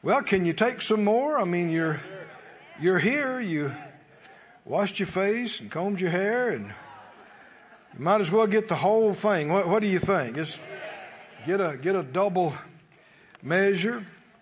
Well, can you take some more? I mean, you're here. You washed your face and combed your hair, and you might as well get the whole thing. What do you think? Just get a double measure.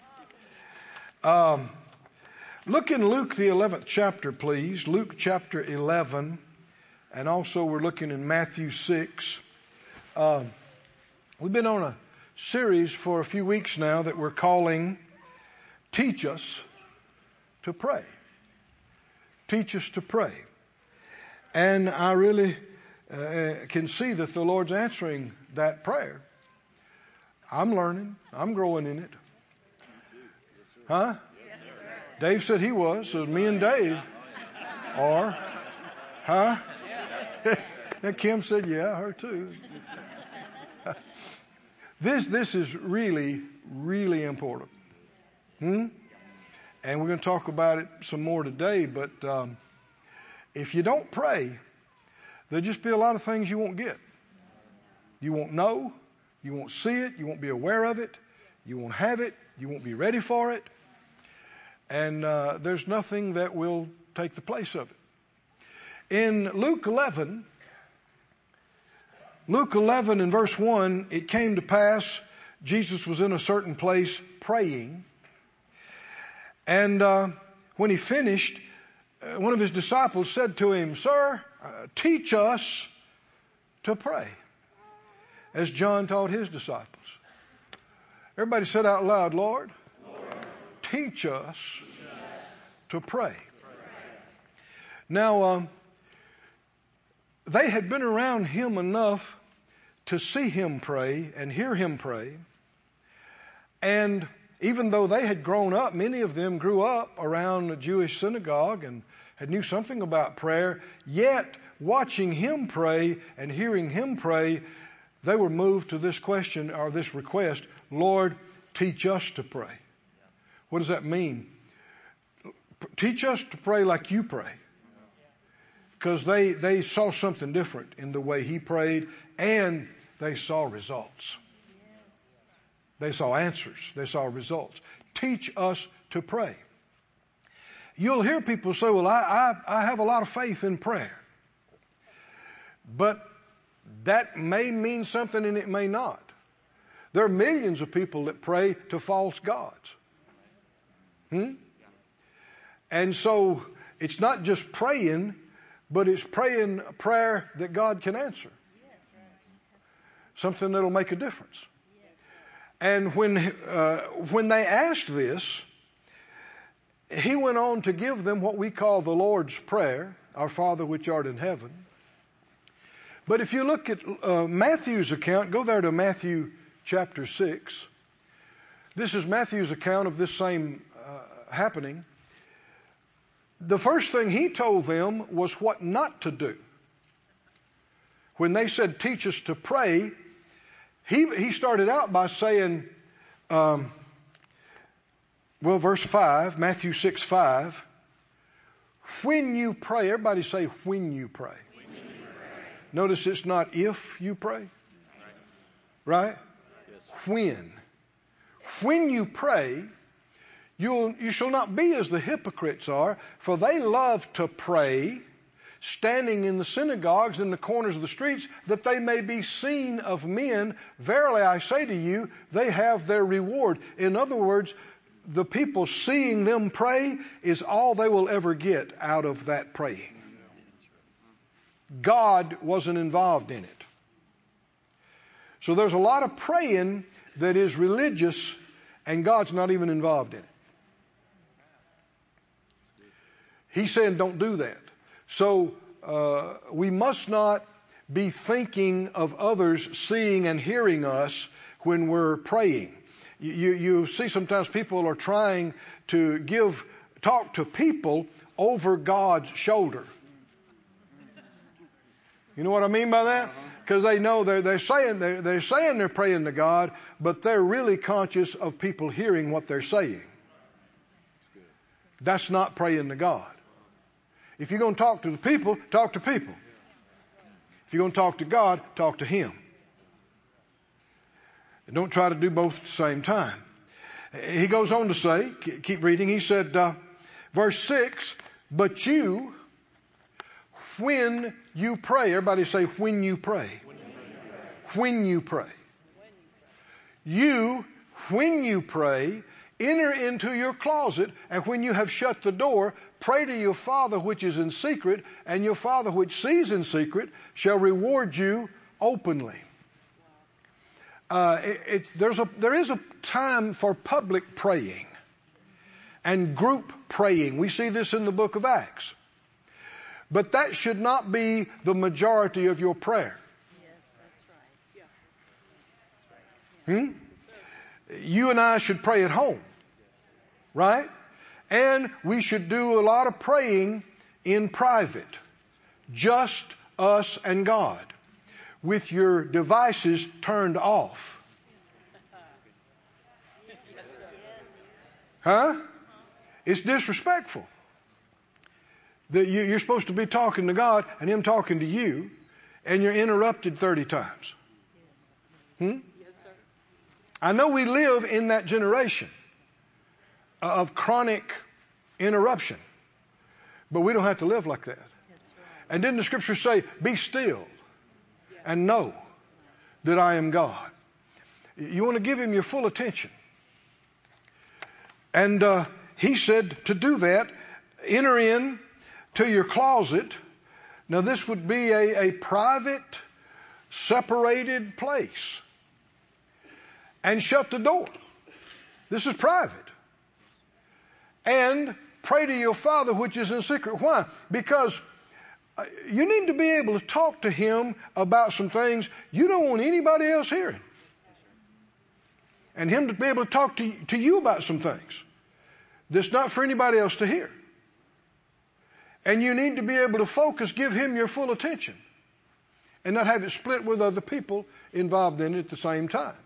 Look in Luke the 11th chapter, please. Luke chapter 11, and also we're looking in Matthew 6. We've been on a series for a few weeks now that we're calling Teach Us to Pray. Teach us to pray. And I really can see that the Lord's answering that prayer. I'm learning. I'm growing in it. Huh? Dave said he was. So me and Dave are. Huh? And Kim said, yeah, her too. This is really, really important. And we're going to talk about it some more today, but if you don't pray, there'll just be a lot of things you won't get. You won't know, you won't see it, you won't be aware of it, you won't have it, you won't be ready for it, and there's nothing that will take the place of it. In Luke 11 in verse 1, it came to pass, Jesus was in a certain place praying. And when he finished, one of his disciples said to him, Sir, teach us to pray, as John taught his disciples. Everybody said out loud, Lord, teach us to pray. Now, they had been around him enough to see him pray and hear him pray. And even though they had grown up, many of them grew up around a Jewish synagogue and had knew something about prayer, yet watching him pray and hearing him pray, they were moved to this question or this request, Lord, teach us to pray. What does that mean? Teach us to pray like you pray. Because they saw something different in the way he prayed, and they saw results. They saw answers. They saw results. Teach us to pray. You'll hear people say, well, I have a lot of faith in prayer. But that may mean something and it may not. There are millions of people that pray to false gods. And so it's not just praying, but it's praying a prayer that God can answer. Something that'll make a difference. And when they asked this, he went on to give them what we call the Lord's Prayer, Our Father which art in heaven. But if you look at Matthew's account, go there to Matthew chapter 6. This is Matthew's account of this same happening. The first thing he told them was what not to do. When they said, teach us to pray, he started out by saying, verse 5, Matthew 6:5, when you pray, everybody say when you pray. Notice it's not if you pray. Right? When. When you pray, you shall not be as the hypocrites are, for they love to pray, standing in the synagogues in the corners of the streets, that they may be seen of men. Verily I say to you, they have their reward. In other words, the people seeing them pray is all they will ever get out of that praying. God wasn't involved in it. So there's a lot of praying that is religious and God's not even involved in it. He's saying don't do that. So we must not be thinking of others seeing and hearing us when we're praying. You see sometimes people are trying to talk to people over God's shoulder. You know what I mean by that? Because they know they're saying they're praying to God, but they're really conscious of people hearing what they're saying. That's not praying to God. If you're going to talk to the people, talk to people. If you're going to talk to God, talk to Him. And don't try to do both at the same time. He goes on to say, keep reading, he said, verse 6, but you, when you pray, everybody say, when you pray. When you pray. You, when you pray, enter into your closet, and when you have shut the door, pray to your Father which is in secret, and your Father which sees in secret shall reward you openly. There is a time for public praying and group praying. We see this in the book of Acts. But that should not be the majority of your prayer. Yes, that's right. Yeah. You and I should pray at home, right? And we should do a lot of praying in private, just us and God, with your devices turned off. Huh? It's disrespectful. That you're supposed to be talking to God and Him talking to you, and you're interrupted 30 times. Yes, sir. I know we live in that generation of chronic interruption, but we don't have to live like that. That's right. And didn't the scripture say, be still and know that I am God? You want to give Him your full attention. And He said to do that, enter in to your closet. Now this would be a private, separated place. And shut the door. This is private. And pray to your Father which is in secret. Why? Because you need to be able to talk to Him about some things you don't want anybody else hearing. And Him to be able to talk to you about some things that's not for anybody else to hear. And you need to be able to focus, give Him your full attention, and not have it split with other people involved in it at the same time.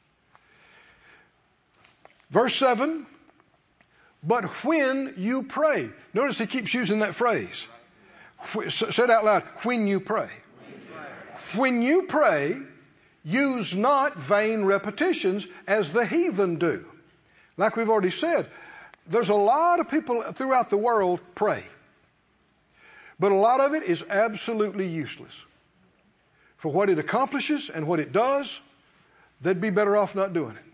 Verse 7, but when you pray. Notice he keeps using that phrase. Say it out loud. When you pray. When you pray, use not vain repetitions as the heathen do. Like we've already said, there's a lot of people throughout the world pray. But a lot of it is absolutely useless. For what it accomplishes and what it does, they'd be better off not doing it.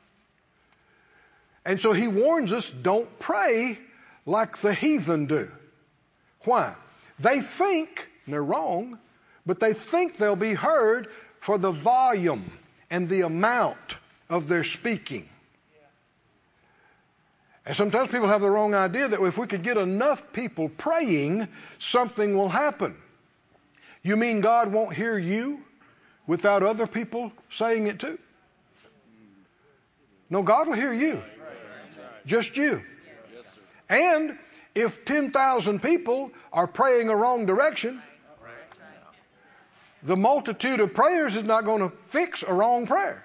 And so he warns us, don't pray like the heathen do. Why? They think, and they're wrong, but they think they'll be heard for the volume and the amount of their speaking. And sometimes people have the wrong idea that if we could get enough people praying, something will happen. You mean God won't hear you without other people saying it too? No, God will hear you. Just you. And if 10,000 people are praying a wrong direction, the multitude of prayers is not going to fix a wrong prayer.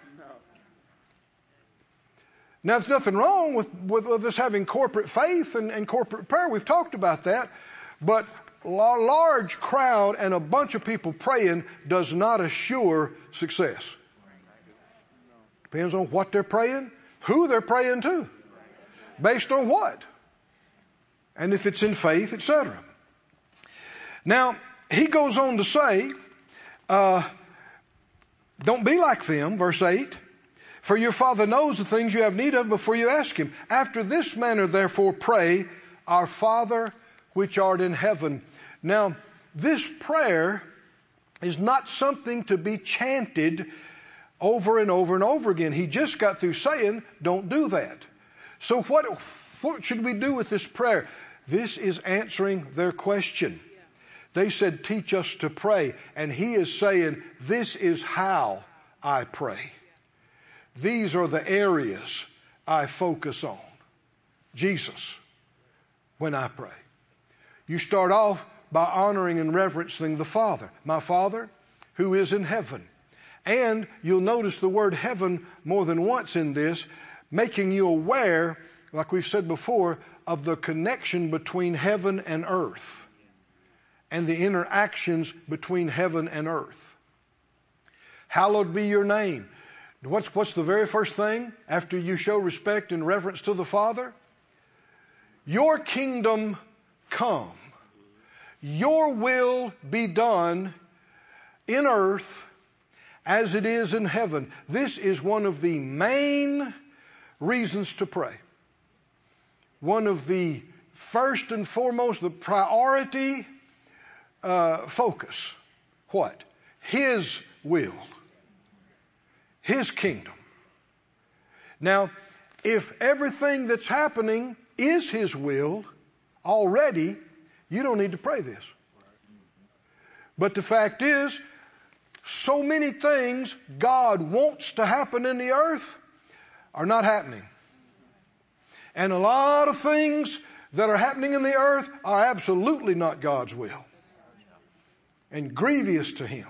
Now, there's nothing wrong with us having corporate faith and corporate prayer. We've talked about that. But a large crowd and a bunch of people praying does not assure success. Depends on what they're praying, who they're praying to. Based on what? And if it's in faith, etc. Now, he goes on to say, don't be like them, verse 8. For your Father knows the things you have need of before you ask Him. After this manner, therefore, pray, our Father which art in heaven. Now, this prayer is not something to be chanted over and over and over again. He just got through saying, don't do that. So what should we do with this prayer? This is answering their question. They said, teach us to pray. And he is saying, this is how I pray. These are the areas I focus on. Jesus, when I pray. You start off by honoring and reverencing the Father. My Father, who is in heaven. And you'll notice the word heaven more than once in this, making you aware, like we've said before, of the connection between heaven and earth and the interactions between heaven and earth. Hallowed be your name. What's the very first thing after you show respect and reverence to the Father? Your kingdom come. Your will be done in earth as it is in heaven. This is one of the main reasons to pray. One of the first and foremost, the priority focus. What? His will. His kingdom. Now, if everything that's happening is His will already, you don't need to pray this. But the fact is, so many things God wants to happen in the earth are not happening. And a lot of things that are happening in the earth are absolutely not God's will. And grievous to Him.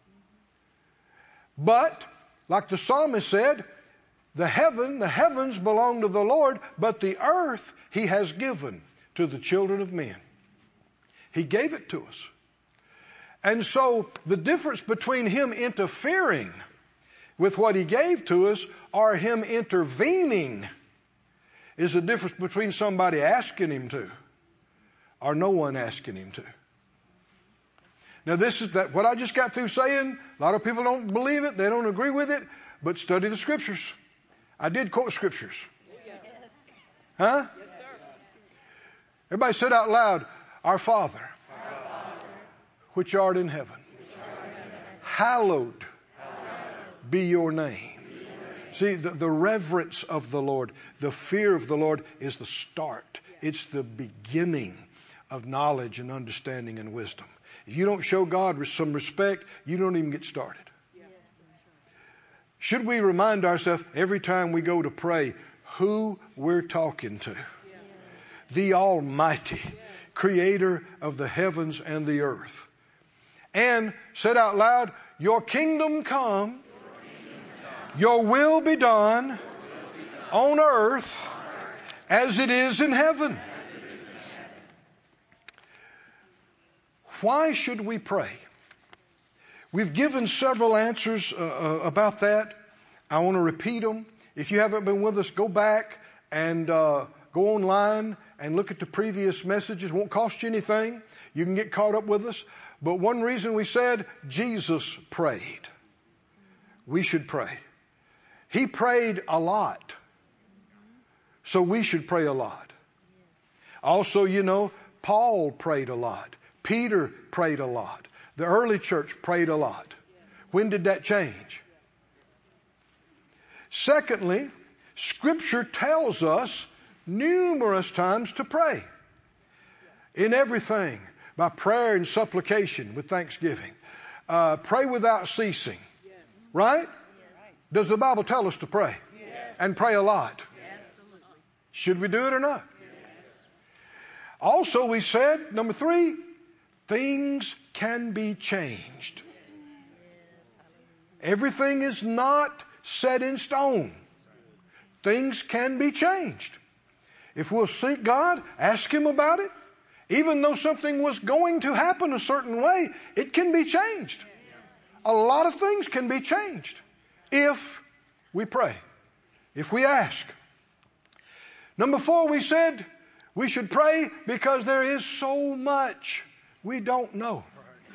But, like the psalmist said, the heavens belong to the Lord, but the earth He has given to the children of men. He gave it to us. And so the difference between Him interfering with what He gave to us or Him intervening is the difference between somebody asking Him to or no one asking Him to. Now this is what I just got through saying. A lot of people don't believe it. They don't agree with it. But study the Scriptures. I did quote Scriptures. Yes. Huh? Yes, sir. Everybody said out loud, Our Father, which art in heaven, hallowed be your name. See, the reverence of the Lord, the fear of the Lord is the start. It's the beginning of knowledge and understanding and wisdom. If you don't show God some respect, you don't even get started. Should we remind ourselves every time we go to pray who we're talking to? The Almighty, Creator of the heavens and the earth. And said out loud, Your kingdom come, Your will be done on earth as it is in heaven. Why should we pray? We've given several answers about that. I want to repeat them. If you haven't been with us, go back and go online and look at the previous messages. It won't cost you anything. You can get caught up with us. But one reason we said Jesus prayed. We should pray. He prayed a lot. So we should pray a lot. Also, Paul prayed a lot. Peter prayed a lot. The early church prayed a lot. When did that change? Secondly, Scripture tells us numerous times to pray. In everything, by prayer and supplication with thanksgiving. Pray without ceasing. Right? Does the Bible tell us to pray? And pray a lot? Should we do it or not? Also, we said, number 3, things can be changed. Everything is not set in stone. Things can be changed. If we'll seek God, ask Him about it, even though something was going to happen a certain way, it can be changed. A lot of things can be changed if we pray, if we ask. Number 4, we said we should pray because there is so much we don't know.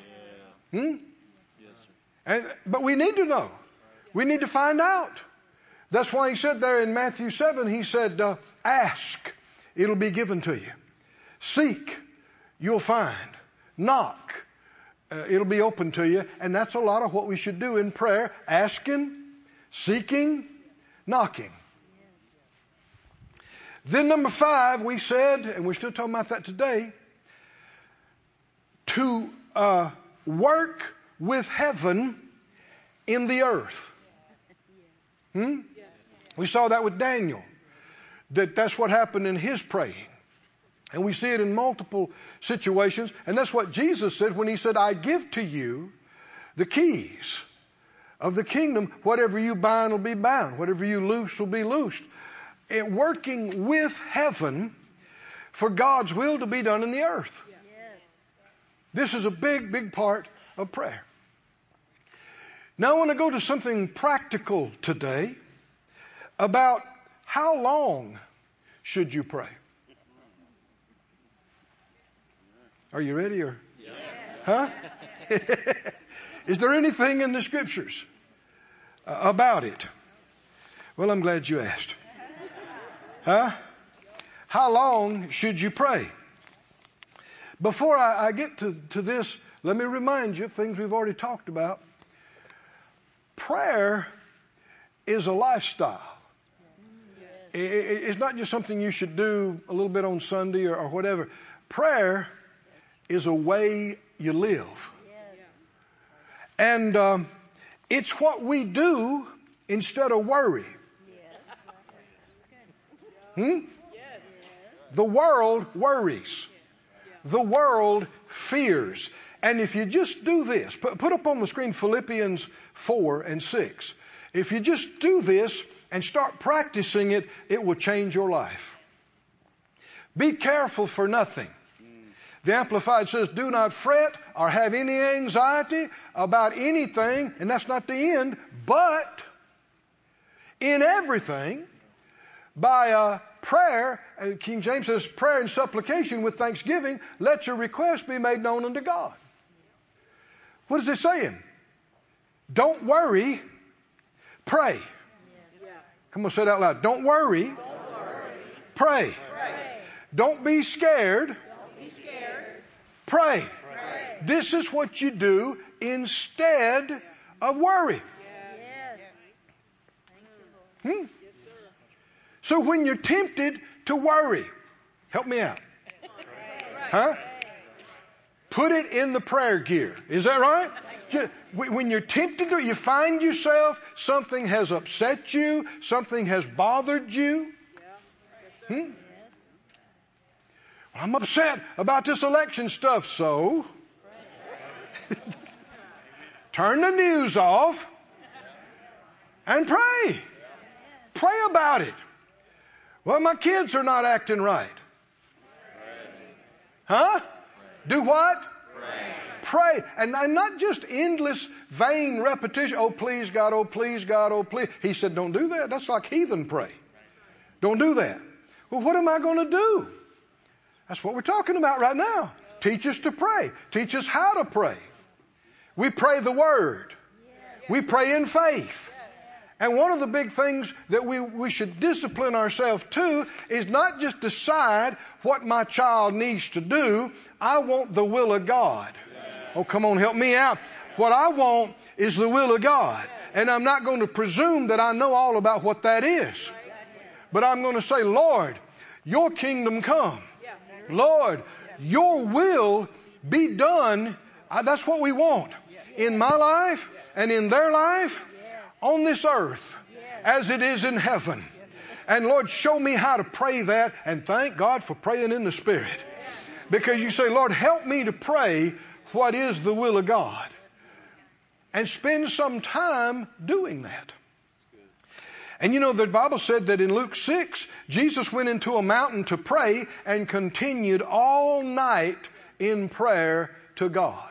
But we need to know. We need to find out. That's why He said there in Matthew 7, He said, ask, it'll be given to you. Seek, you'll find. Knock, it'll be open to you. And that's a lot of what we should do in prayer. Asking, seeking, knocking. Then number 5, we said, and we're still talking about that today, to work with heaven in the earth. We saw that with Daniel. That's what happened in his praying. And we see it in multiple situations. And that's what Jesus said when He said, I give to you the keys of the kingdom. Whatever you bind will be bound. Whatever you loose will be loosed. And working with heaven for God's will to be done in the earth. This is a big, big part of prayer. Now I want to go to something practical today about how long should you pray. Are you ready or? Yes. Huh? Is there anything in the scriptures about it? Well, I'm glad you asked. Huh? How long should you pray? Before I get to this, let me remind you of things we've already talked about. Prayer is a lifestyle. It's not just something you should do a little bit on Sunday or whatever. Prayer is a way you live. And it's what we do instead of worry. The world worries. The world fears. And if you just do this, put up on the screen Philippians 4 and 6. If you just do this and start practicing it, it will change your life. Be careful for nothing. The Amplified says, do not fret or have any anxiety about anything, and that's not the end, but in everything, by prayer, King James says, prayer and supplication with thanksgiving, let your requests be made known unto God. What is it saying? Don't worry, pray. Come on, say it out loud. Don't worry, pray. Don't be scared, pray. This is what you do instead of worry. So when you're tempted to worry, help me out. Huh? Put it in the prayer gear. Is that right? When you're tempted to, you find yourself, something has upset you, something has bothered you. Well, I'm upset about this election stuff, so turn the news off and pray. Pray about it. Well, my kids are not acting right. Huh? Do what? Pray. And not just endless, vain repetition. Oh, please, God. Oh, please, God. Oh, please. He said, don't do that. That's like heathen pray. Don't do that. Well, what am I going to do? That's what we're talking about right now. Teach us to pray. Teach us how to pray. We pray the Word. We pray in faith. And one of the big things that we should discipline ourselves to is not just decide what my child needs to do. I want the will of God. Oh, come on, help me out. What I want is the will of God. And I'm not going to presume that I know all about what that is. But I'm going to say, Lord, your kingdom come. Lord, your will be done. That's what we want in my life and in their life on this earth as it is in heaven. And Lord, show me how to pray that, and thank God for praying in the Spirit. Because you say, Lord, help me to pray what is the will of God. And spend some time doing that. And you know, the Bible said that in Luke 6, Jesus went into a mountain to pray and continued all night in prayer to God.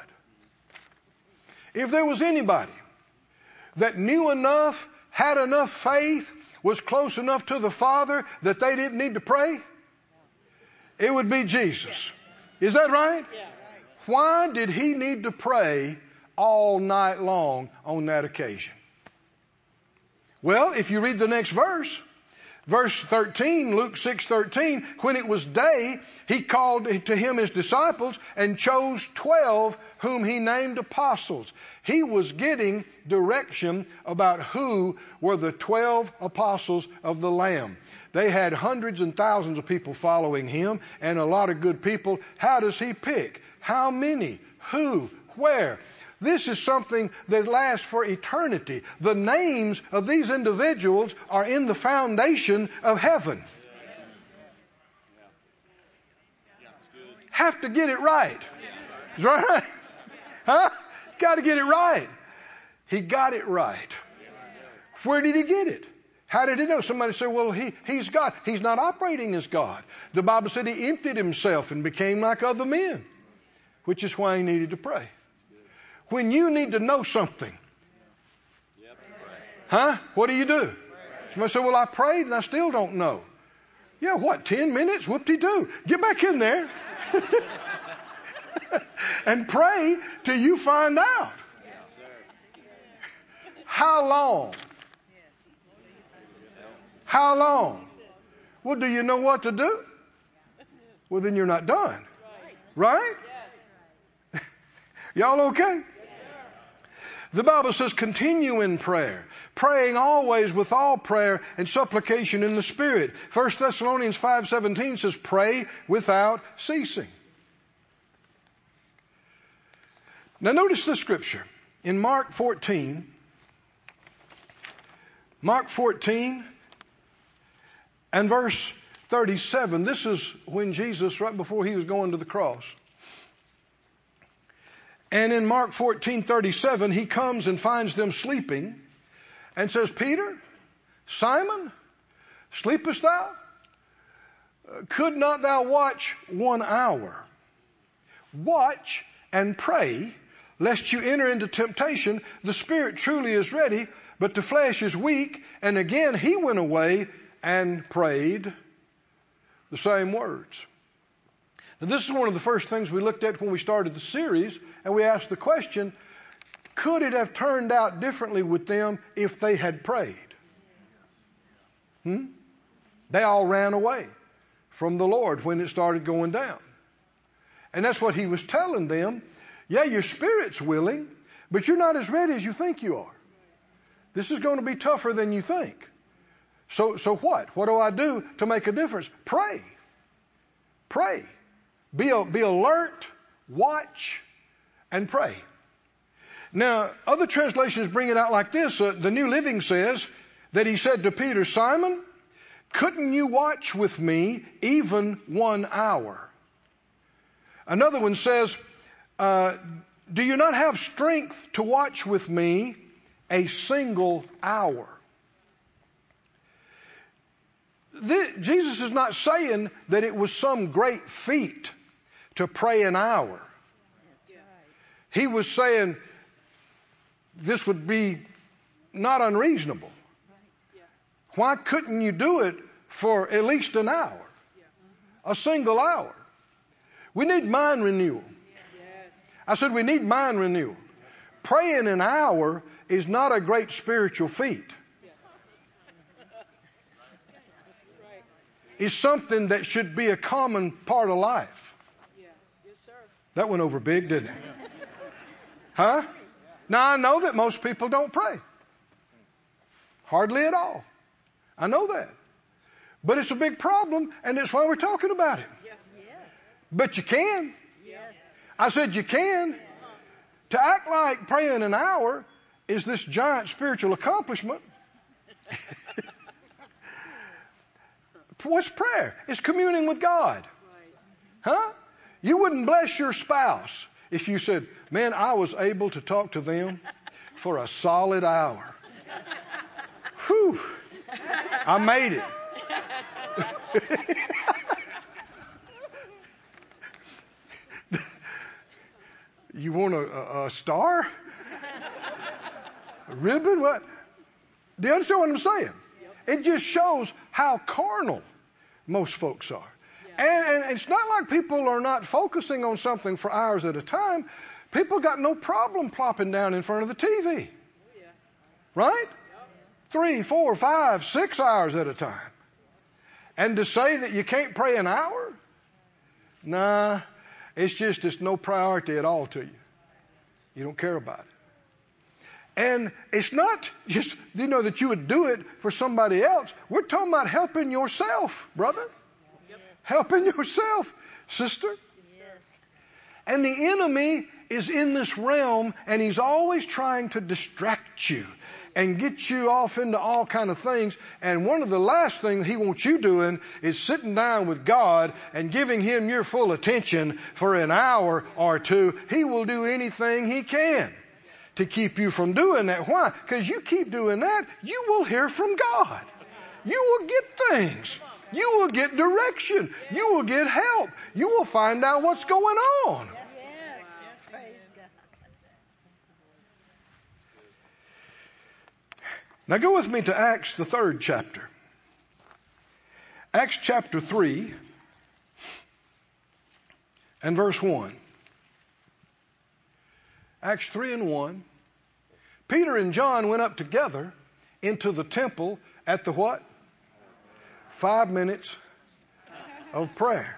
If there was anybody that knew enough, had enough faith, was close enough to the Father that they didn't need to pray, it would be Jesus. Is that right? Why did he need to pray all night long on that occasion? Well, if you read the next verse, verse 13, Luke 6:13, when it was day, he called to him his disciples and chose 12 whom he named apostles. He was getting direction about who were the 12 apostles of the Lamb. They had hundreds and thousands of people following him and a lot of good people. How does he pick? How many? Who? Where? This is something that lasts for eternity. The names of these individuals are in the foundation of heaven. Have to get it right. Is that right? Huh? Got to get it right. He got it right. Where did he get it? How did he know? Somebody said, well, he's God. He's not operating as God. The Bible said he emptied himself and became like other men, which is why he needed to pray. When you need to know something, Huh? What do? Somebody said, well, I prayed and I still don't know. Yeah, what, 10 minutes? Whoop-de-doo. Get back in there and pray till you find out. How long? How long? Well, do you know what to do? Well, then you're not done. Right? Y'all okay? The Bible says continue in prayer, praying always with all prayer and supplication in the Spirit. 1 Thessalonians 5:17 says pray without ceasing. Now notice this scripture in Mark 14 and verse 37. This is when Jesus, right before he was going to the cross. And in Mark 14:37, he comes and finds them sleeping and says, Peter, Simon, sleepest thou? Could not thou watch 1 hour? Watch and pray, lest you enter into temptation. The spirit truly is ready, but the flesh is weak. And again, he went away and prayed the same words. Now, this is one of the first things we looked at when we started the series, and we asked the question, could it have turned out differently with them if they had prayed? They all ran away from the Lord when it started going down. And that's what he was telling them. Yeah, your spirit's willing, but you're not as ready as you think you are. This is going to be tougher than you think. So what? What do I do to make a difference? Pray. Pray. Be alert, watch, and pray. Now, other translations bring it out like this. The New Living says that he said to Peter, Simon, couldn't you watch with me even 1 hour? Another one says, do you not have strength to watch with me a single hour? Jesus is not saying that it was some great feat to pray an hour. He was saying this would be not unreasonable. Why couldn't you do it for at least an hour? A single hour. We need mind renewal. I said we need mind renewal. Praying an hour is not a great spiritual feat. It's something that should be a common part of life. That went over big, didn't it? Huh? Now, I know that most people don't pray. Hardly at all. I know that. But it's a big problem, and that's why we're talking about it. Yes. But you can. Yes. I said you can. To act like praying an hour is this giant spiritual accomplishment. What's prayer? It's communing with God. Huh? You wouldn't bless your spouse if you said, man, I was able to talk to them for a solid hour. Whew. I made it. You want a star? A ribbon? What? Do you understand what I'm saying? It just shows how carnal most folks are. And it's not like people are not focusing on something for hours at a time. People got no problem plopping down in front of the TV. Right? 3, 4, 5, 6 hours at a time. And to say that you can't pray an hour? Nah, it's no priority at all to you. You don't care about it. And it's not just, that you would do it for somebody else. We're talking about helping yourself, brother. Yep. Helping yourself, sister. Yes. And the enemy is in this realm, and he's always trying to distract you and get you off into all kind of things. And one of the last things he wants you doing is sitting down with God and giving him your full attention for an hour or two. He will do anything he can to keep you from doing that. Why? Because you keep doing that, you will hear from God. You will get things. You will get direction. You will get help. You will find out what's going on. Yes. Praise Now go with me to Acts, the 3rd chapter. Acts chapter 3 and verse 1. Acts 3 and 1. Peter and John went up together into the temple at the what? 5 minutes of prayer.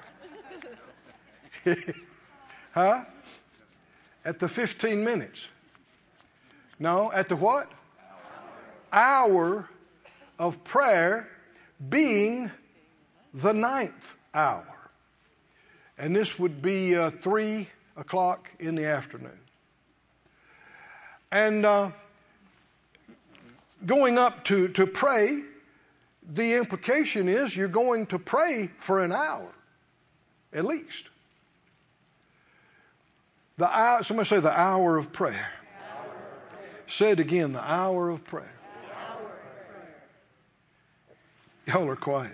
Huh? At the 15 minutes. No, at the what? Hour of prayer, being the 9th hour. And this would be 3 o'clock in the afternoon. And going up to pray, the implication is you're going to pray for an hour, at least. The hour, somebody say the hour of prayer. Say it again, the hour of prayer. Y'all are quiet.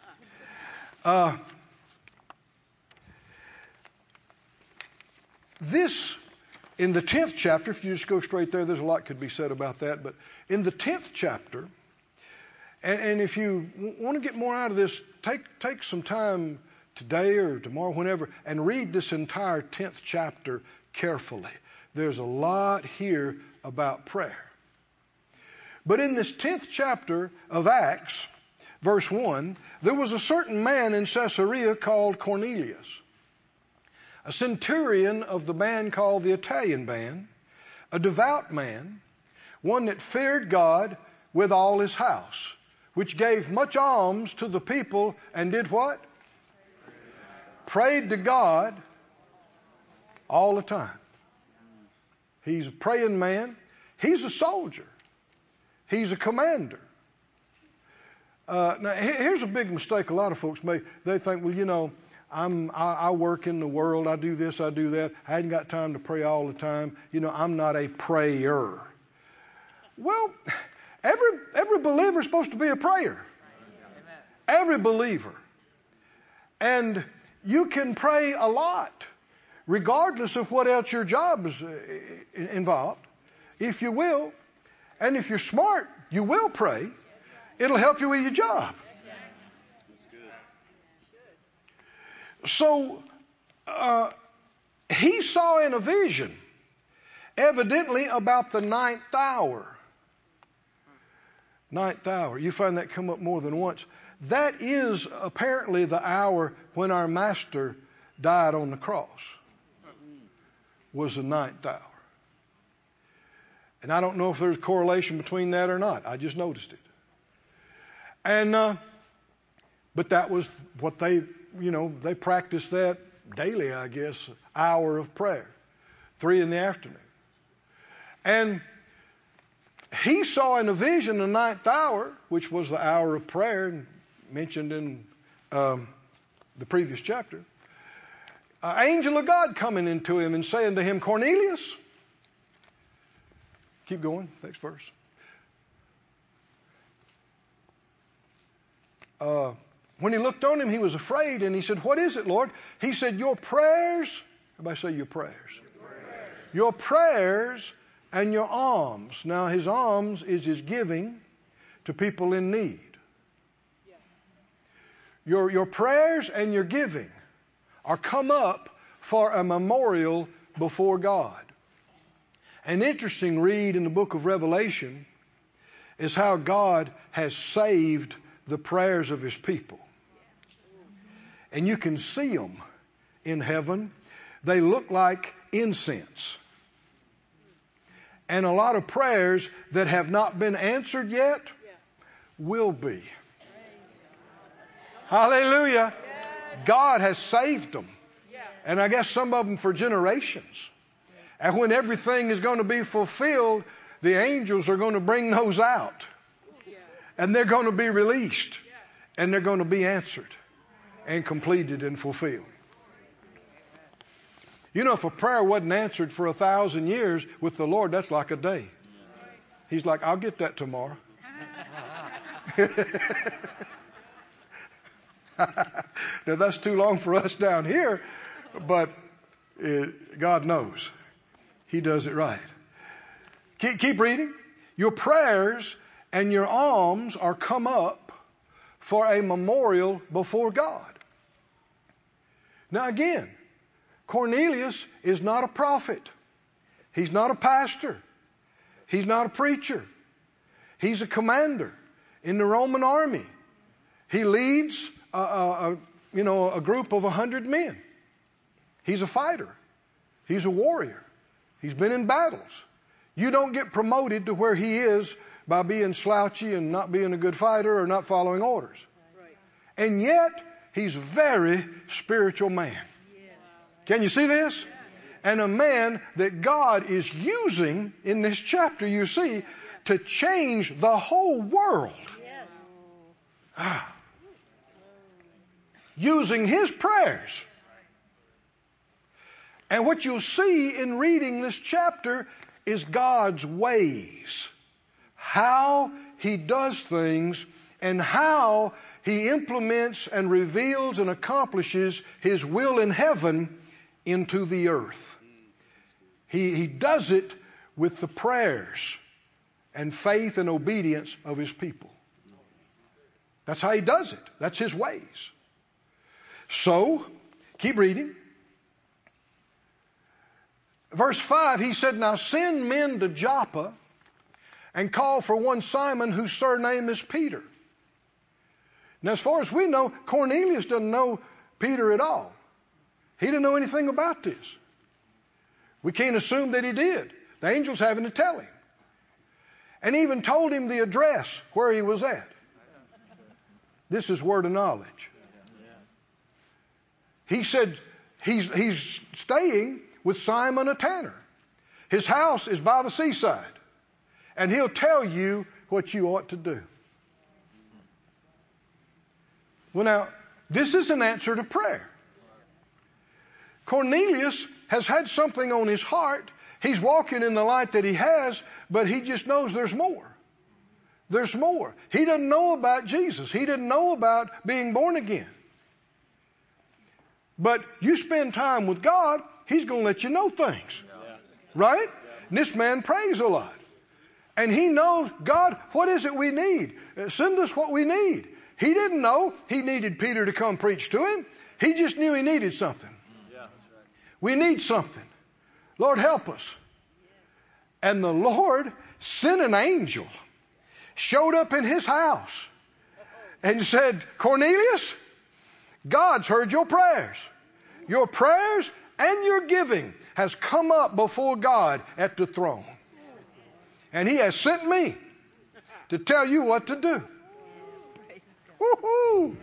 This, in the 10th chapter, if you just go straight there's a lot could be said about that, but in the 10th chapter, and if you want to get more out of this, take some time today or tomorrow, whenever, and read this entire 10th chapter carefully. There's a lot here about prayer. But in this 10th chapter of Acts, verse 1, there was a certain man in Caesarea called Cornelius, a centurion of the band called the Italian band, a devout man, one that feared God with all his house, which gave much alms to the people and did what? Prayed to God all the time. He's a praying man. He's a soldier. He's a commander. Now, here's a big mistake a lot of folks make. They think, well, you know, I work in the world. I do this, I do that. I ain't got time to pray all the time. You know, I'm not a prayer. Well, every believer is supposed to be a prayer. Every believer. And you can pray a lot, regardless of what else your job is involved, if you will. And if you're smart, you will pray. It'll help you with your job. So he saw in a vision, evidently about the 9th hour. 9th hour. You find that come up more than once. That is apparently the hour when our Master died on the cross. Was the 9th hour. And I don't know if there's a correlation between that or not. I just noticed it. And but that was what they practiced that daily, I guess, hour of prayer, 3 in the afternoon. And he saw in a vision the 9th hour, which was the hour of prayer mentioned in the previous chapter. An angel of God coming into him and saying to him, Cornelius. Keep going, next verse. When he looked on him, he was afraid, and he said, what is it, Lord? He said, your prayers, everybody say your prayers. Your prayers and your alms. Now, his alms is his giving to people in need. Your prayers and your giving are come up for a memorial before God. An interesting read in the book of Revelation is how God has saved the prayers of his people. And you can see them in heaven. They look like incense. And a lot of prayers that have not been answered yet will be. Hallelujah. God has saved them. And I guess some of them for generations. And when everything is going to be fulfilled, the angels are going to bring those out. And they're going to be released. And they're going to be answered and completed and fulfilled. You know, if a prayer wasn't answered for 1,000 years with the Lord, that's like a day. He's like, I'll get that tomorrow. Now, that's too long for us down here, but God knows. He does it right. Keep reading. Your prayers and your alms are come up for a memorial before God. Now again, Cornelius is not a prophet. He's not a pastor. He's not a preacher. He's a commander in the Roman army. He leads a group of 100 men. He's a fighter. He's a warrior. He's been in battles. You don't get promoted to where he is by being slouchy and not being a good fighter or not following orders. Right. And yet, he's a very spiritual man. Yes. Can you see this? And a man that God is using in this chapter, you see, to change the whole world. Yes. Using his prayers. And what you'll see in reading this chapter is God's ways. How he does things and how he implements and reveals and accomplishes his will in heaven into the earth. He does it with the prayers and faith and obedience of his people. That's how he does it. That's his ways. So, keep reading. Verse 5, he said, "Now send men to Joppa and call for one Simon whose surname is Peter." Now, as far as we know, Cornelius doesn't know Peter at all. He didn't know anything about this. We can't assume that he did. The angel's having to tell him. And even told him the address where he was at. This is word of knowledge. He said he's staying with Simon a tanner. His house is by the seaside. And he'll tell you what you ought to do. Well, now, this is an answer to prayer. Cornelius has had something on his heart. He's walking in the light that he has, but he just knows there's more. There's more. He doesn't know about Jesus. He didn't know about being born again. But you spend time with God, he's going to let you know things. Right? And this man prays a lot. And he knows, God, what is it we need? Send us what we need. He didn't know he needed Peter to come preach to him. He just knew he needed something. We need something. Lord, help us. And the Lord sent an angel, showed up in his house, and said, "Cornelius, God's heard your prayers. Your prayers and your giving has come up before God at the throne. And he has sent me to tell you what to do." Woo-hoo!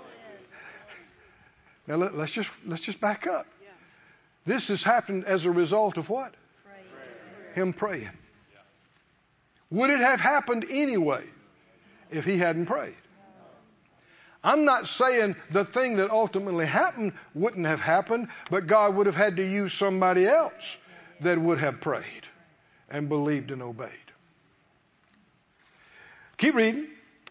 Now let's just back up. This has happened as a result of what? Him praying. Would it have happened anyway if he hadn't prayed? I'm not saying the thing that ultimately happened wouldn't have happened, but God would have had to use somebody else that would have prayed and believed and obeyed. Keep reading.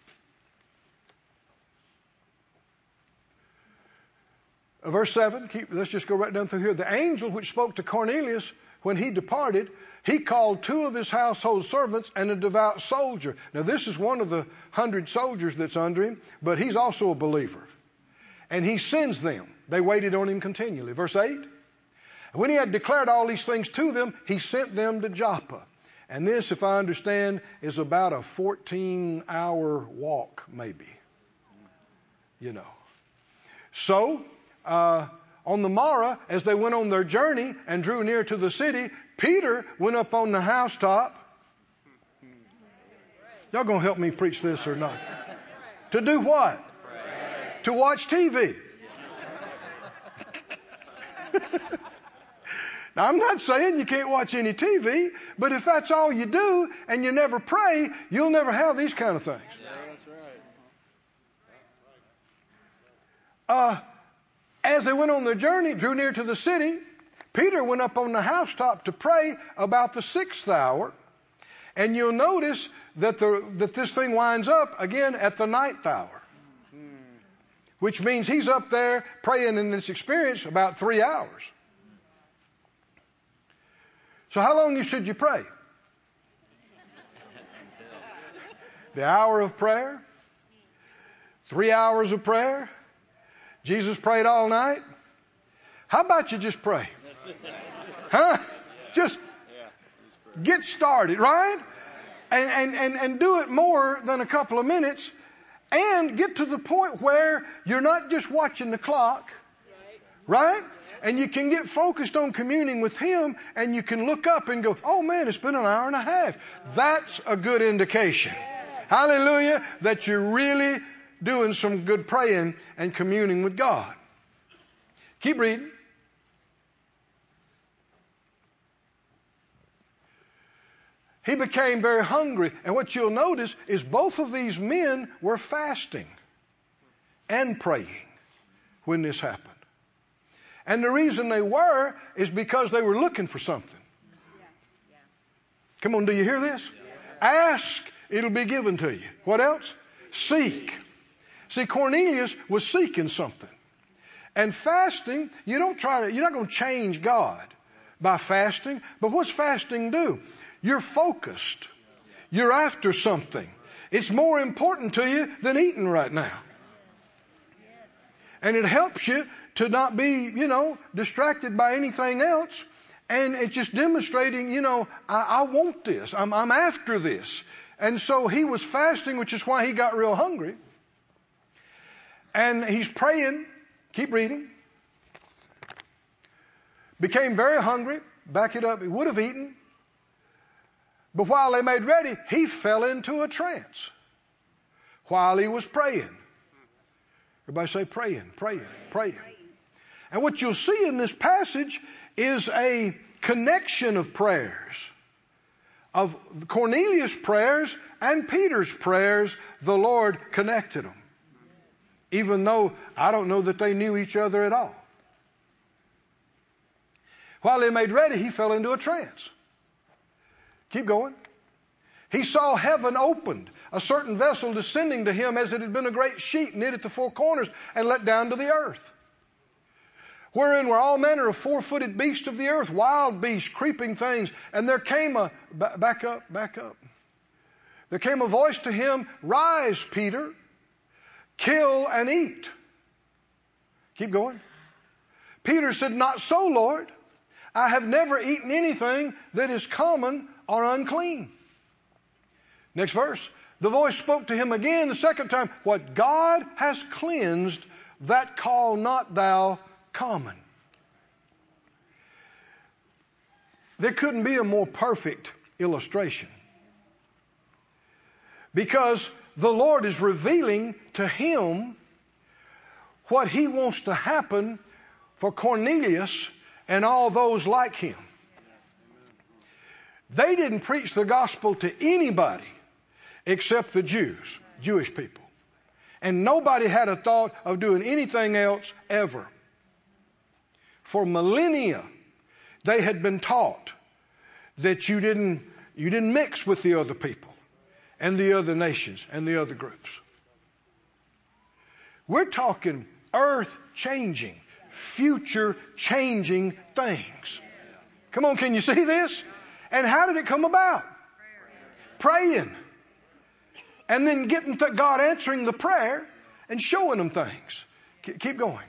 Verse 7, let's just go right down through here. "The angel which spoke to Cornelius when he departed, he called 2 of his household servants and a devout soldier." Now this is one of the 100 soldiers that's under him, but he's also a believer. And he sends them. They waited on him continually. Verse 8, "When he had declared all these things to them, he sent them to Joppa." And this, if I understand, is about a 14-hour walk, maybe. You know. So, on the morrow, as they went on their journey and drew near to the city, Peter went up on the housetop. Y'all gonna help me preach this or not? To do what? Pray. To watch TV. Now, I'm not saying you can't watch any TV, but if that's all you do and you never pray, you'll never have these kind of things. Yeah, that's right. As they went on their journey, drew near to the city, Peter went up on the housetop to pray about the 6th hour. And you'll notice that this thing winds up again at the 9th hour. Which means he's up there praying in this experience about 3 hours. So how long should you pray? the hour of prayer, 3 hours of prayer. Jesus prayed all night. How about you just pray? Huh? Just get started, right? And do it more than a couple of minutes, and get to the point where you're not just watching the clock, right? And you can get focused on communing with Him, and you can look up and go, oh man, it's been an hour and a half. That's a good indication. Hallelujah, that you're really doing some good praying and communing with God. Keep reading. He became very hungry. And what you'll notice is both of these men were fasting and praying when this happened. And the reason they were is because they were looking for something. Come on, do you hear this? Ask, it'll be given to you. What else? Seek. See, Cornelius was seeking something. And fasting, you're not going to change God by fasting. But what's fasting do? You're focused. You're after something. It's more important to you than eating right now. And it helps you to not be, distracted by anything else. And it's just demonstrating, I want this. I'm after this. And so he was fasting, which is why he got real hungry. And he's praying. Keep reading. Became very hungry. Back it up. He would have eaten. But while they made ready, he fell into a trance while he was praying. Everybody say praying, praying, praying. And what you'll see in this passage is a connection of prayers. Of Cornelius' prayers and Peter's prayers, the Lord connected them. Even though I don't know that they knew each other at all. While they made ready, he fell into a trance. Keep going. He saw heaven opened, a certain vessel descending to him as it had been a great sheet knit at the four corners and let down to the earth. Wherein were all manner of four-footed beasts of the earth, wild beasts, creeping things. And there came back up. There came a voice to him, rise, Peter, kill and eat. Keep going. Peter said, not so, Lord. I have never eaten anything that is common or unclean. Next verse. The voice spoke to him again the second time. What God has cleansed, that call not thou common. There couldn't be a more perfect illustration. Because the Lord is revealing to him what he wants to happen for Cornelius and all those like him. They didn't preach the gospel to anybody except the Jews, Jewish people. And nobody had a thought of doing anything else ever. For millennia, they had been taught that you didn't mix with the other people and the other nations and the other groups. We're talking earth-changing, future-changing things. Come on, can you see this? And how did it come about? Praying. And then getting God answering the prayer and showing them things. Keep going.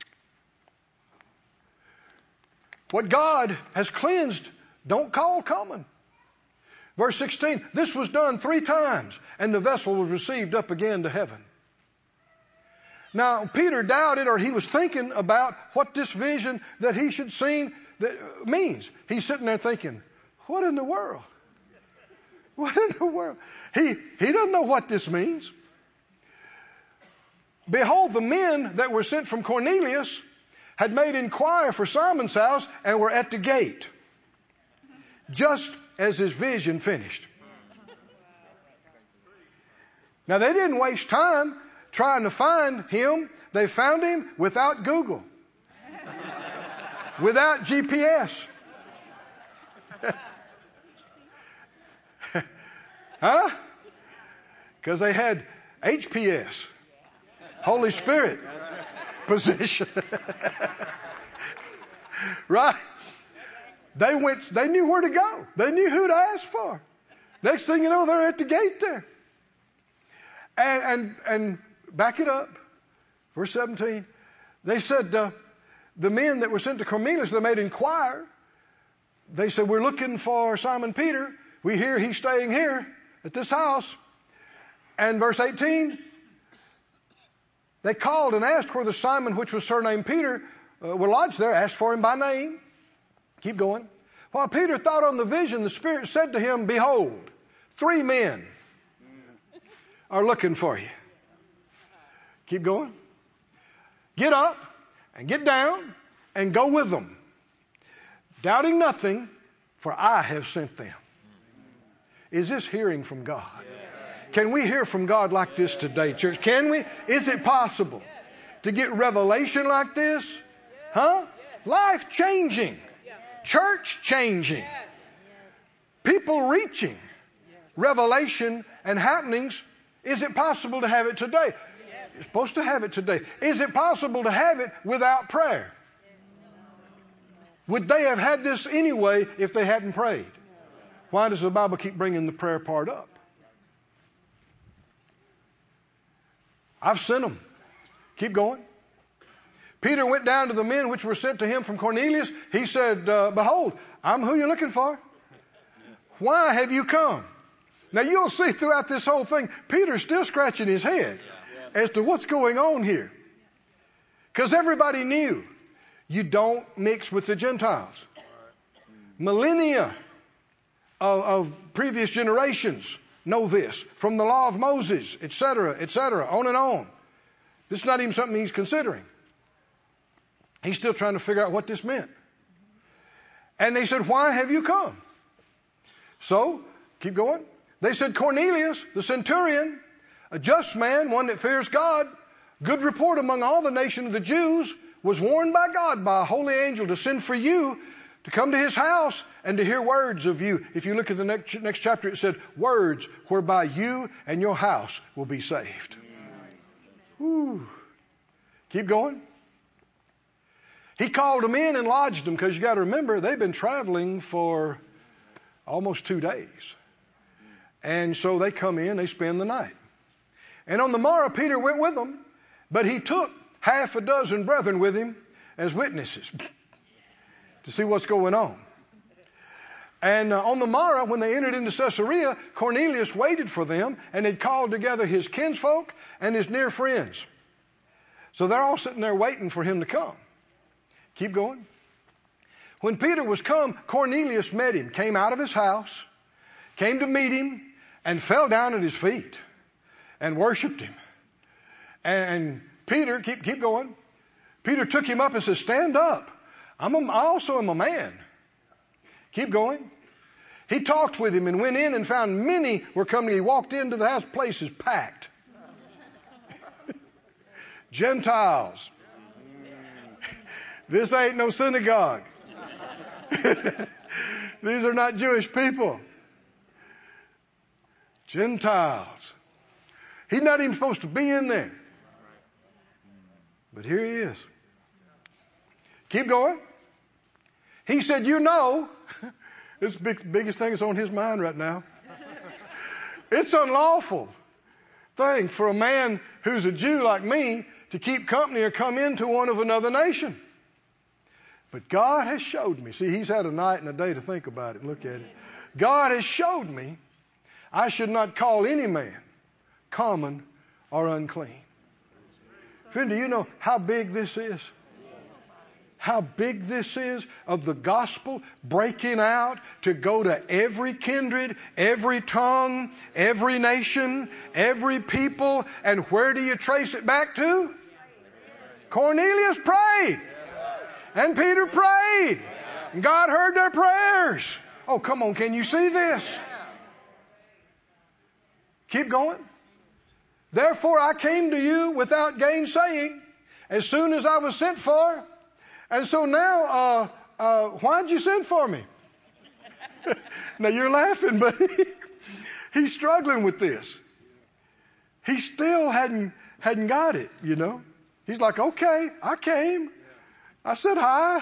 What God has cleansed, don't call common. Verse 16, this was done 3 times, and the vessel was received up again to heaven. Now, Peter doubted, or he was thinking about what this vision that he should see that means. He's sitting there thinking, what in the world? What in the world? He doesn't know what this means. Behold, the men that were sent from Cornelius had made inquiry for Simon's house and were at the gate, just as his vision finished. Now, they didn't waste time trying to find him. They found him without Google, without GPS. Huh? Because they had HPS, Holy Spirit position. Right? They knew where to go. They knew who to ask for. Next thing you know, they're at the gate there. And back it up. Verse 17. They said, the men that were sent to Cornelius, they made inquire. They said, we're looking for Simon Peter. We hear he's staying here at this house. And verse 18, they called and asked whether Simon, which was surnamed Peter, were lodged there, asked for him by name. Keep going. While Peter thought on the vision, the Spirit said to him, behold, 3 men are looking for you. Keep going. Get up and get down and go with them, doubting nothing, for I have sent them. Is this hearing from God? Can we hear from God like this today, church? Can we? Is it possible to get revelation like this? Huh? Life changing. Church changing. People reaching. Revelation and happenings. Is it possible to have it today? You're supposed to have it today. Is it possible to have it without prayer? Would they have had this anyway if they hadn't prayed? Why does the Bible keep bringing the prayer part up? I've sent them. Keep going. Peter went down to the men which were sent to him from Cornelius. He said, behold, I'm who you're looking for. Why have you come? Now you'll see throughout this whole thing, Peter's still scratching his head as to what's going on here. Because everybody knew you don't mix with the Gentiles. Millennia of previous generations know this from the law of Moses, etc., on and on. This is not even something he's considering. He's still trying to figure out what this meant. And they said, why have you come? So, keep going. They said, Cornelius, the centurion, a just man, one that fears God, good report among all the nation of the Jews, was warned by God by a holy angel to send for you to come to his house and to hear words of you. If you look at the next chapter, it said, words whereby you and your house will be saved. Whew. Keep going. He called them in and lodged them, because you got to remember, they've been traveling for almost 2 days. And so they come in, they spend the night. And on the morrow, Peter went with them, but he took 6 brethren with him as witnesses to see what's going on. And on the morrow, when they entered into Caesarea, Cornelius waited for them, and had called together his kinsfolk and his near friends. So they're all sitting there waiting for him to come. Keep going. When Peter was come, Cornelius met him, came out of his house, came to meet him, and fell down at his feet and worshiped him. And Peter, keep going. Peter took him up and said, stand up. I also am a man. Keep going. He talked with him and went in and found many were coming. He walked into the house, places packed. Gentiles. This ain't no synagogue. These are not Jewish people. Gentiles. He's not even supposed to be in there. But here he is. Keep going. He said, you know, this is the biggest thing that's on his mind right now. It's unlawful thing for a man who's a Jew like me to keep company or come into one of another nation. But God has showed me. See, he's had a night and a day to think about it and look at it. God has showed me I should not call any man common or unclean. Friend, do you know how big this is? How big this is of the gospel breaking out to go to every kindred, every tongue, every nation, every people. And where do you trace it back to? Cornelius prayed. And Peter prayed. And God heard their prayers. Oh, come on, can you see this? Keep going. Therefore I came to you without gainsaying, as soon as I was sent for. And so now, why'd you send for me? Now you're laughing, but he's struggling with this. He still hadn't got it, you know. He's like, okay, I came. I said hi.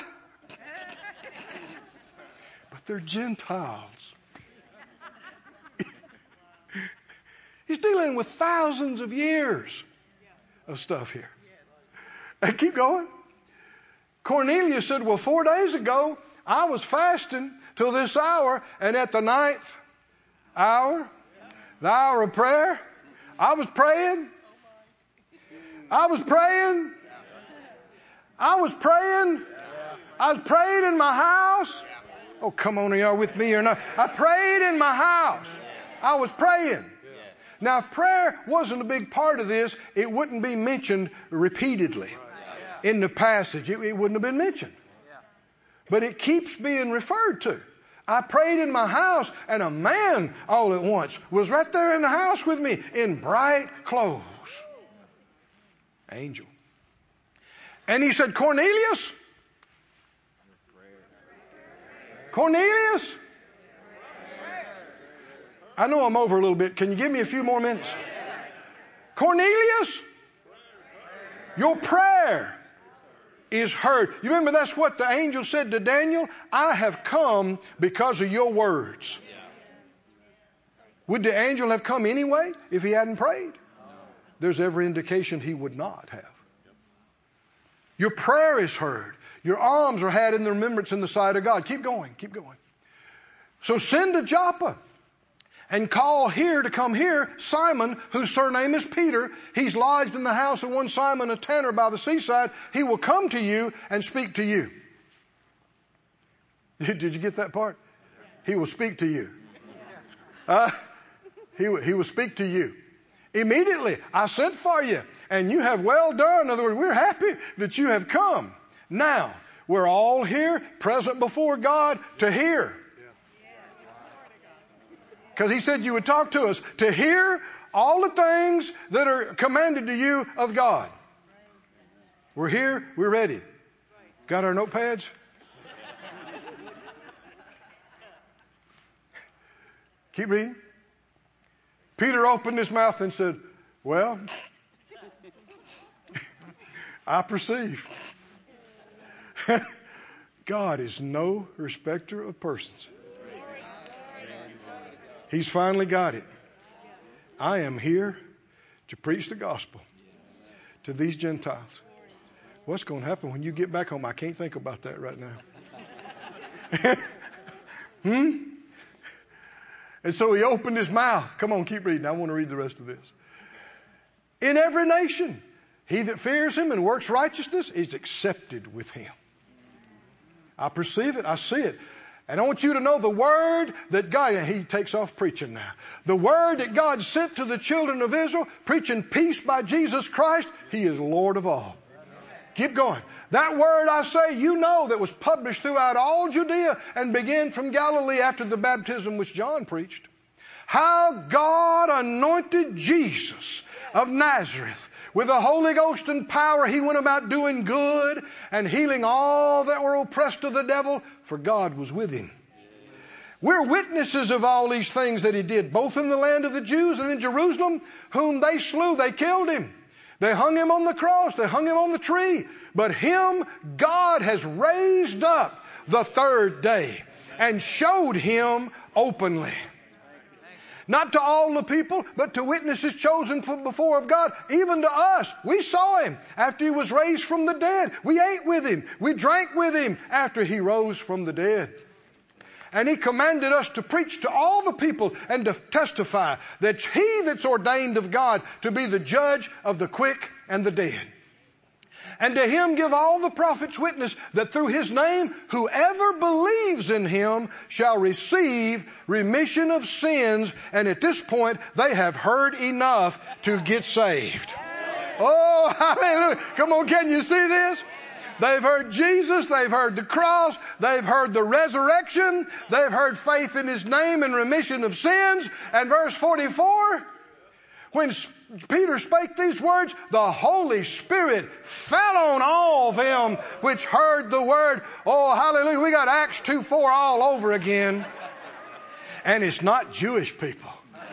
But they're Gentiles. He's dealing with thousands of years of stuff here. And keep going. Cornelius said, well, 4 days ago, I was fasting till this hour, and at the 9th hour, the hour of prayer, I was praying. I was praying. I was praying. I was praying in my house. Oh, come on, are y'all with me or not? I prayed in my house. I was praying. Now, if prayer wasn't a big part of this, it wouldn't be mentioned repeatedly in the passage. It wouldn't have been mentioned. But it keeps being referred to. I prayed in my house, and a man all at once was right there in the house with me in bright clothes. Angel. And he said, Cornelius? Cornelius? I know I'm over a little bit. Can you give me a few more minutes? Cornelius, your prayer is heard. You remember that's what the angel said to Daniel? I have come because of your words. Would the angel have come anyway if he hadn't prayed? There's every indication he would not have. Your prayer is heard. Your alms are had in the remembrance in the sight of God. Keep going, keep going. So send to Joppa and call here to come here Simon, whose surname is Peter. He's lodged in the house of one Simon, a tanner by the seaside. He will come to you and speak to you. Did you get that part? He will speak to you. He will speak to you. Immediately, I sent for you, and you have well done. In other words, we're happy that you have come. Now, we're all here, present before God, to hear. Because he said you would talk to us, to hear all the things that are commanded to you of God. We're here, we're ready. Got our notepads? Keep reading. Peter opened his mouth and said, well, I perceive. God is no respecter of persons. He's finally got it. I am here to preach the gospel to these Gentiles. What's going to happen when you get back home? I can't think about that right now. And so he opened his mouth. Come on, keep reading. I want to read the rest of this. In every nation, he that fears him and works righteousness is accepted with him. I perceive it. I see it. And I want you to know the word that God, and he takes off preaching now. The word that God sent to the children of Israel, preaching peace by Jesus Christ, he is Lord of all. Keep going. That word I say, you know, that was published throughout all Judea and began from Galilee after the baptism which John preached. How God anointed Jesus of Nazareth with the Holy Ghost and power. He went about doing good and healing all that were oppressed of the devil, for God was with him. We're witnesses of all these things that he did, both in the land of the Jews and in Jerusalem, whom they slew. They killed him. They hung him on the cross. They hung him on the tree. But him God has raised up the third day and showed him openly. Not to all the people, but to witnesses chosen from before of God, even to us. We saw him after he was raised from the dead. We ate with him. We drank with him after he rose from the dead. And he commanded us to preach to all the people and to testify that he that's ordained of God to be the judge of the quick and the dead. And to him give all the prophets witness that through his name, whoever believes in him shall receive remission of sins. And at this point, they have heard enough to get saved. Oh, hallelujah. Come on, can you see this? They've heard Jesus, they've heard the cross, they've heard the resurrection, they've heard faith in his name and remission of sins. And verse 44, when Peter spake these words, the Holy Spirit fell on all them which heard the word. Oh, hallelujah. We got Acts 2:4 all over again. And it's not Jewish people.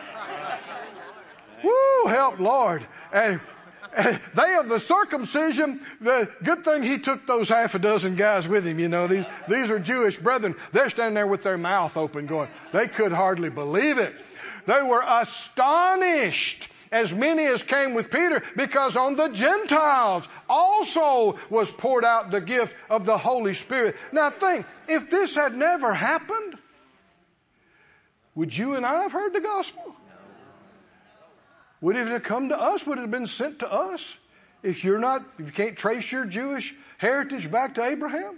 Woo, help Lord. And they of the circumcision, the good thing he took those half a dozen guys with him. You know, these are Jewish brethren. They're standing there with their mouth open going, they could hardly believe it. They were astonished, as many as came with Peter, because on the Gentiles also was poured out the gift of the Holy Spirit. Now think, if this had never happened, would you and I have heard the gospel? Would it have come to us? Would it have been sent to us? If you can't trace your Jewish heritage back to Abraham?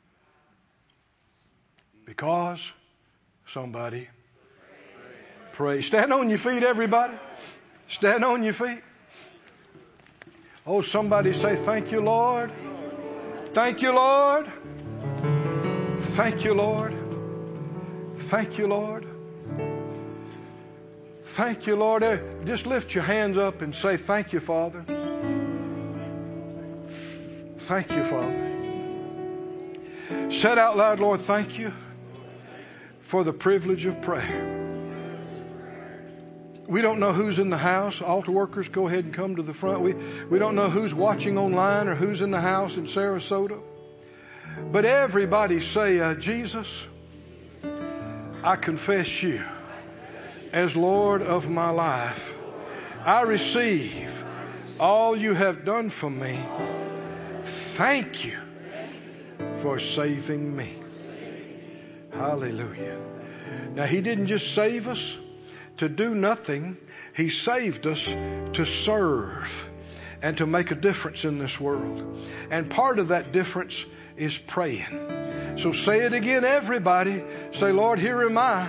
Because somebody prayed. Stand on your feet, everybody. Stand on your feet. Oh, somebody say, thank you, Lord. Thank you, Lord. Thank you, Lord. Thank you, Lord. Thank you, Lord. Just lift your hands up and say, thank you, Father. Thank you, Father. Said out loud, Lord, thank you for the privilege of prayer. We don't know who's in the house. Altar workers, go ahead and come to the front. We don't know who's watching online or who's in the house in Sarasota. But everybody say, Jesus, I confess you as Lord of my life. I receive all you have done for me. Thank you for saving me. Hallelujah. Now, He didn't just save us to do nothing. He saved us to serve and to make a difference in this world. And part of that difference is praying. So say it again, everybody. Say, Lord, here am I.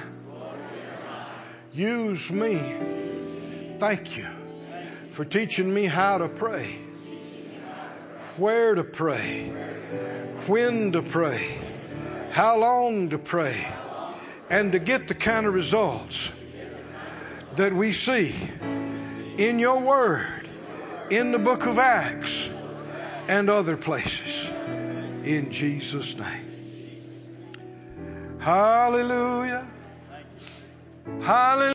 Use me. Thank you for teaching me how to pray, where to pray, when to pray, how long to pray, and to get the kind of results that we see in your word, in the book of Acts, and other places. In Jesus' name. Hallelujah. Hallelujah.